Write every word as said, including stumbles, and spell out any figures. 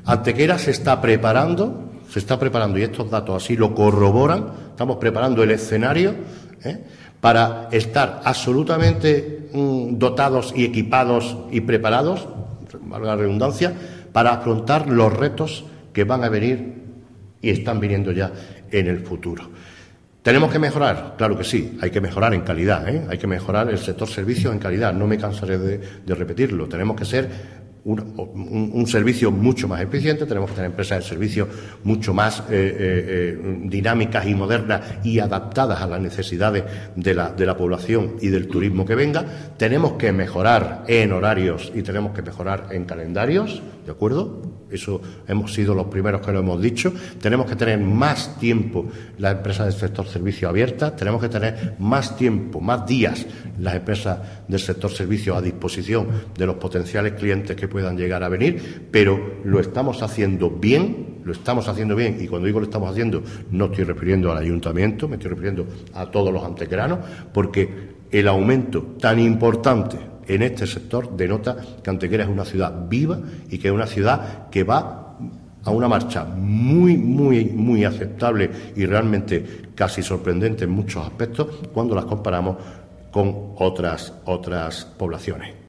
Antequera se está preparando, se está preparando, y estos datos así lo corroboran, estamos preparando el escenario ¿eh? para estar absolutamente mm, dotados y equipados y preparados, valga la redundancia, para afrontar los retos que van a venir y están viniendo ya en el futuro. ¿Tenemos que mejorar? Claro que sí, hay que mejorar en calidad, ¿eh? Hay que mejorar el sector servicios en calidad, no me cansaré de, de repetirlo. Tenemos que ser un, un, un servicio mucho más eficiente, tenemos que tener empresas de servicio mucho más eh, eh, dinámicas y modernas y adaptadas a las necesidades de la, de la población y del turismo que venga. Tenemos que mejorar en horarios y tenemos que mejorar en calendarios, ¿de acuerdo? Eso hemos sido los primeros que lo hemos dicho. Tenemos que tener más tiempo las empresas del sector servicio abiertas, tenemos que tener más tiempo, más días las empresas del sector servicio a disposición de los potenciales clientes que puedan llegar a venir, pero lo estamos haciendo bien, lo estamos haciendo bien, y cuando digo lo estamos haciendo no estoy refiriendo al ayuntamiento, me estoy refiriendo a todos los antequeranos, porque el aumento tan importante en este sector denota que Antequera es una ciudad viva y que es una ciudad que va a una marcha muy, muy, muy aceptable y realmente casi sorprendente en muchos aspectos cuando las comparamos con otras, otras poblaciones.